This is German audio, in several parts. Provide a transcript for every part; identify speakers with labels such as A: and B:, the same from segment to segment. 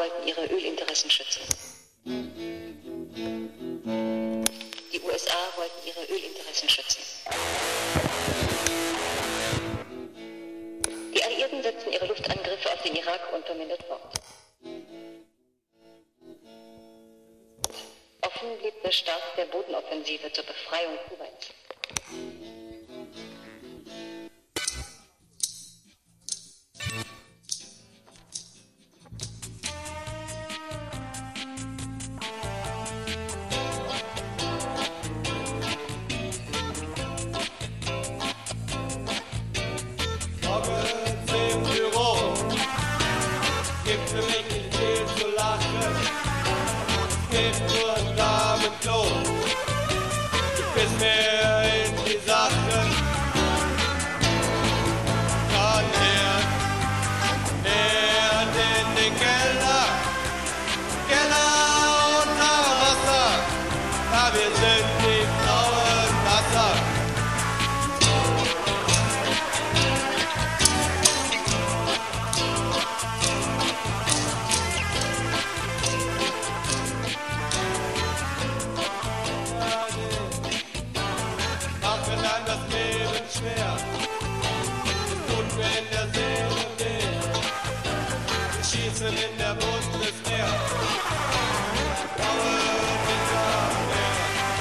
A: wollten ihre Ölinteressen schützen. Die USA wollten ihre Ölinteressen schützen. Die Alliierten setzten ihre Luftangriffe auf den Irak unvermindert fort. Offen blieb der Start der Bodenoffensive zur Befreiung Kuwaits.
B: Morgens im Büro gibt für mich nicht viel zu lachen. Gibt nur ein Damenklo. Ich biss mir in die Sache. Dann Herd in den Keller. Keller unter Wasser. Ja, wir sind die Frauen Wasser. Machen einem das Leben schwer. Es tut mir in der Seele weh. Wir schießen in der Bundeswehr. Blaue Wintermeer.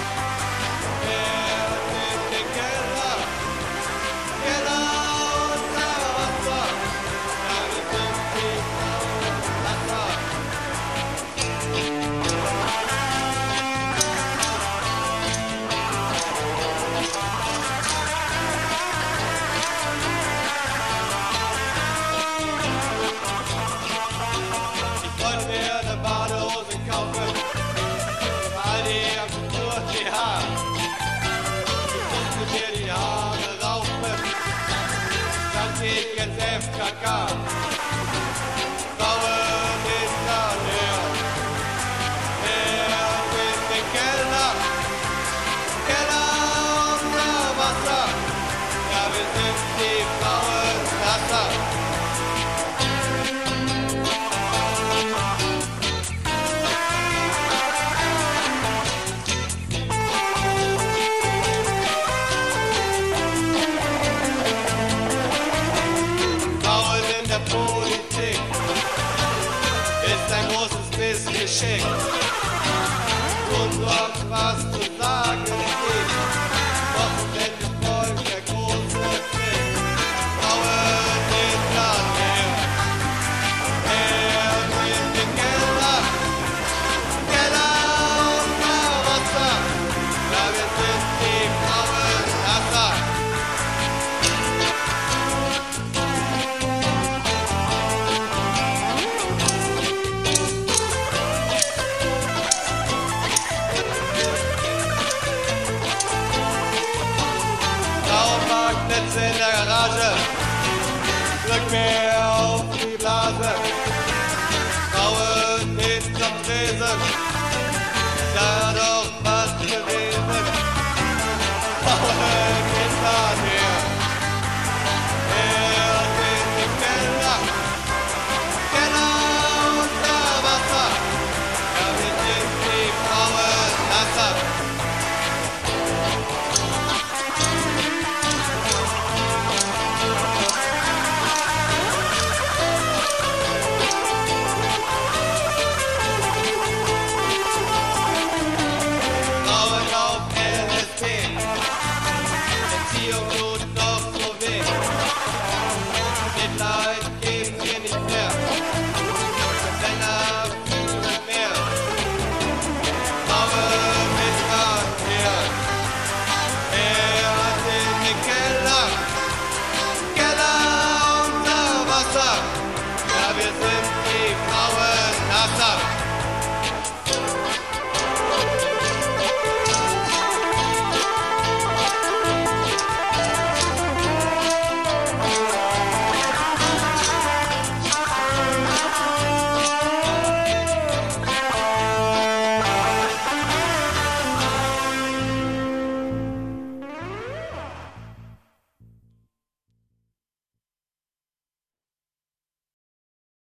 B: Herd in den Keller. Keller unter Wasser. Ja, wir sind die blauen Wasser. Ich wollte mir eine Badehose kaufen, weil die am Kultur-TH. Ich musste mir die Haare raufen, dann geh ich jetzt FKK. Frauen ist da leer, Herd in den Keller, Keller unter Wasser. Ja, wir sind die Frauen Wasser. Frauen in der Politik ist ein großes Missgeschick. Und so oft was zu sagen gibt, hoffentlich folgt der große Fick. Frauen in der Nähe, Herd in den Keller, Keller unter Wasser. Ja, wir sind die Frauen Wasser. Magnets in der Garage, drück mir